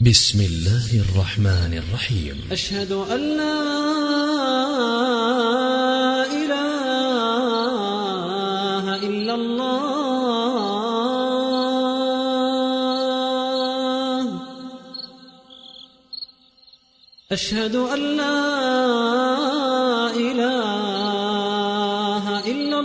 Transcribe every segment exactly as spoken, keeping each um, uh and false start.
بسم الله الرحمن الرحيم. أشهد أن لا إله إلا الله. أشهد أن لا إله إلا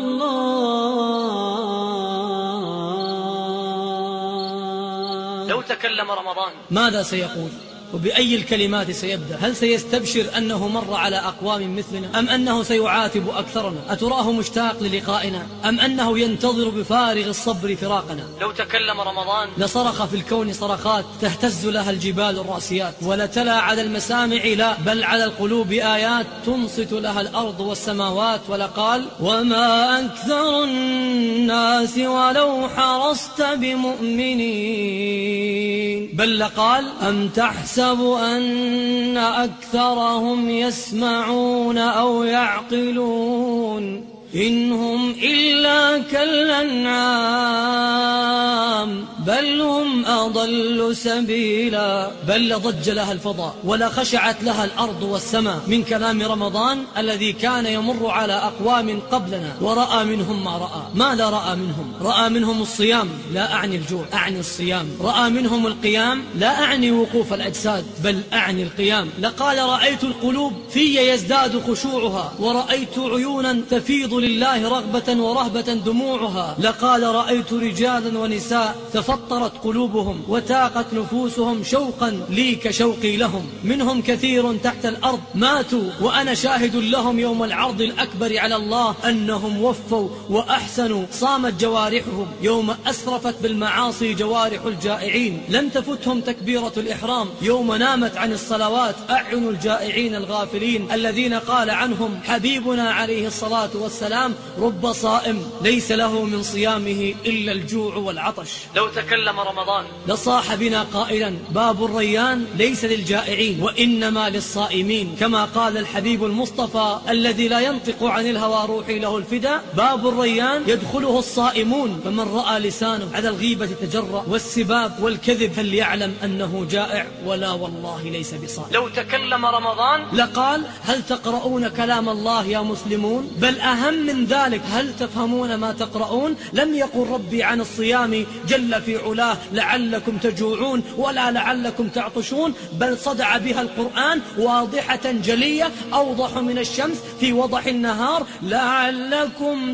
الله. لو تكلم رمضان ماذا سيقول؟ وبأي الكلمات سيبدأ؟ هل سيستبشر أنه مر على أقوام مثلنا، أم أنه سيعاتب أكثرنا؟ أتراه مشتاق للقائنا، أم أنه ينتظر بفارغ الصبر فراقنا؟ لو تكلم رمضان لصرخ في الكون صرخات تهتز لها الجبال الراسيات، ولتلا على المسامع لا بل على القلوب آيات تنصت لها الأرض والسماوات، ولقال: وما أكثر الناس ولو حرصت بمؤمنين. بل لقال: أم تحسب أن أكثرهم يسمعون أو يعقلون إن هم إلا كالأنعام بل هم أضل سبيلا. بل لضج لها الفضاء ولا خشعت لها الأرض والسماء من كلام رمضان الذي كان يمر على أقوام قبلنا، ورأى منهم ما رأى. ماذا رأى منهم؟ رأى منهم الصيام، لا أعني الجوع، أعني الصيام. رأى منهم القيام، لا أعني وقوف الأجساد بل أعني القيام. لقال: رأيت القلوب في يزداد خشوعها، ورأيت عيونا تفيض لله رغبة ورهبة دموعها. لقال: رأيت رجالا ونساء تفطرت قلوبهم وتاقت نفوسهم شوقا لي كشوقي لهم. منهم كثير تحت الأرض ماتوا وأنا شاهد لهم يوم العرض الأكبر على الله أنهم وفوا وأحسنوا. صامت جوارحهم يوم أسرفت بالمعاصي جوارح الجائعين. لم تفتهم تكبيرة الإحرام يوم نامت عن الصلوات أعين الجائعين الغافلين الذين قال عنهم حبيبنا عليه الصلاة والسلام: رب صائم ليس له من صيامه إلا الجوع والعطش. لو تكلم رمضان لصاح بنا قائلا: باب الريان ليس للجائعين وإنما للصائمين. كما قال الحبيب المصطفى الذي لا ينطق عن الهوى روحي له الفدا: باب الريان يدخله الصائمون، فمن رأى لسانه على الغيبة تجرأ والسباب والكذب فليعلم أنه جائع ولا والله ليس بصائم. لو تكلم رمضان لقال: هل تقرؤون كلام الله يا مسلمون؟ بل أهم من ذلك: هل تفهمون ما تقرؤون؟ لم يقل ربي عن الصيام جل في علاه لعلكم تجوعون ولا لعلكم تعطشون، بل صدع بها القرآن واضحة جلية أوضح من الشمس في وضح النهار: لعلكم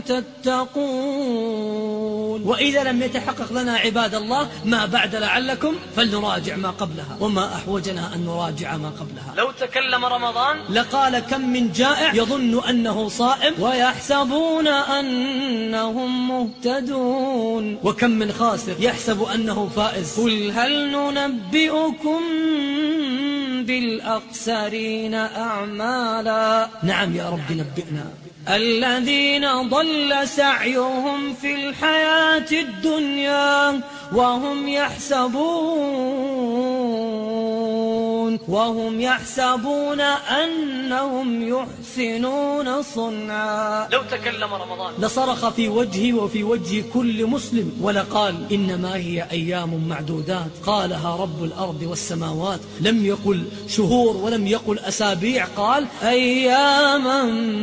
تتقون. وإذا لم يتحقق لنا عباد الله ما بعد لعلكم فلنراجع ما قبلها، وما أحوجنا أن نراجع ما قبلها. لو تكلم رمضان لقال: كم من جائع يظن أنه صائم ويحسبون أنهم مهتدون، وكم من خاسر يحسب أنه فائز. قل هل ننبئكم بالأخسرين أعمالا؟ نعم يا رب نبئنا. الذين ضل سعيهم في الحياة الدنيا وهم يحسبون وهم يحسبون أنهم يحسنون صنعا. لو تكلم رمضان لصرخ في وجهي وفي وجه كل مسلم ولقال: إنما هي أيام معدودات قالها رب الأرض والسماوات. لم يقل شهور ولم يقل أسابيع، قال أياما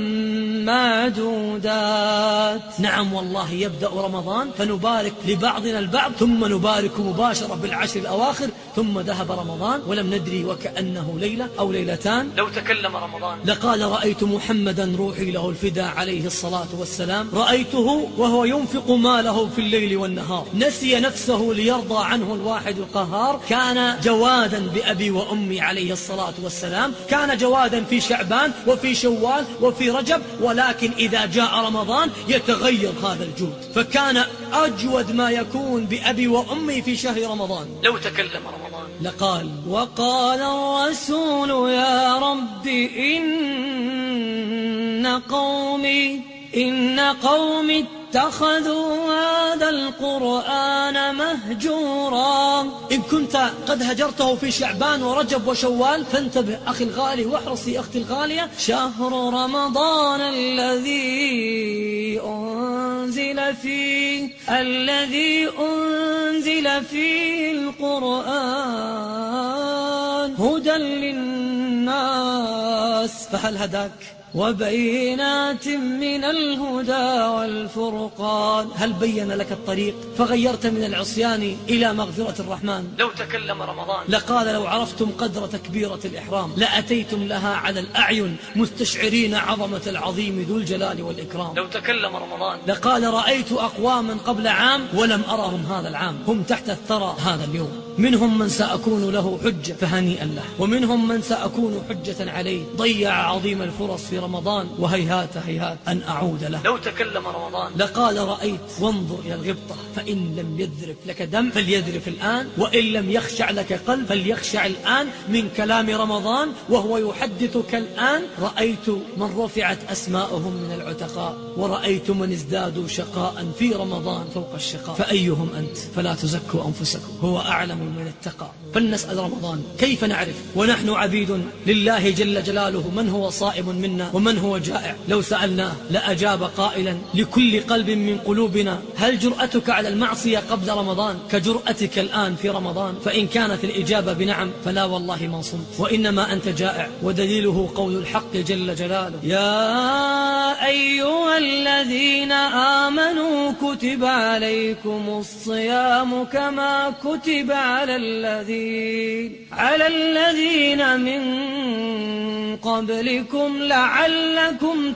معدودات. نعم والله يبدأ رمضان فنبارك لبعضنا البعض ثم نبارك مباشرة بالعشر الأواخر، ثم ذهب رمضان ولم ندري وكأنه ليلة أو ليلتان. لو تكلم رمضان لقال: رأيت محمدا روحي له الفدا عليه الصلاة والسلام، رأيته وهو ينفق ماله في الليل والنهار، نسي نفسه ليرضى عنه الواحد القهار. كان جوادا بأبي وأمي عليه الصلاة والسلام، كان جوادا في شعبان وفي شوال وفي رجب، ولكن إذا جاء رمضان يتغير هذا الجود، فكان أجود ما يكون بأبي وأمي في شهر رمضان. لو تكلم رمضان لقال: وقال الرسول يا رب إن قومي إن قومي اتخذوا هذا القرآن مهجورا. إن كنت قد هجرته في شعبان ورجب وشوال فانتبه أخي الغالي واحرصي أختي الغالية. شهر رمضان الذي أنزل فيه الذي أنزل فيه القرآن هدى للناس فهل هداك وبينات من الهدى والفرقان. هل بين لك الطريق فغيرت من العصيان إلى مغفرة الرحمن؟ لو تكلم رمضان لقال لو عرفتم قدر تكبيرة الإحرام لأتيتم لها على الأعين مستشعرين عظمة العظيم ذو الجلال والإكرام. لو تكلم رمضان لقال رأيت أقواما قبل عام ولم أرهم هذا العام هم تحت الثرى هذا اليوم. منهم من سأكون له حجة فهنيئا له ومنهم من سأكون حجة عليه. ضيع عظيم الفرص في رمضان وهيهات هيهات أن أعود له. لو تكلم رمضان لقال رأيت وانظر إلى الغبطة فإن لم يذرف لك دم فليذرف الآن وإن لم يخشع لك قلب فليخشع الآن من كلام رمضان وهو يحدثك الآن. رأيت من رفعت أسماءهم من العتقاء ورأيت من ازدادوا شقاء في رمضان فوق الشقاء. فأيهم أنت فلا تزكوا أنفسكم هو أعلم من اتقى. فلنسأل رمضان كيف نعرف ونحن عبيد لله جل جلاله من هو صائم منا ومن هو جائع. لو سألناه لأجاب قائلا لكل قلب من قلوبنا هل جرأتك على المعصية قبل رمضان كجرأتك الآن في رمضان؟ فإن كانت الإجابة بنعم فلا والله ما صمت وإنما أنت جائع. ودليله قول الحق جل جلاله يا أيها الذين آمنوا كتب عليكم الصيام كما كتب على الذين على الذين من قبلكم لعلكم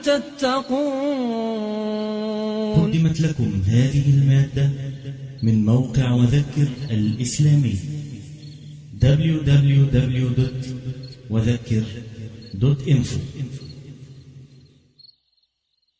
تتقون. قدمت لكم هذه المادة من موقع وذكر الإسلامي دبليو دبليو دبليو دوت وذكر دوت إنفو.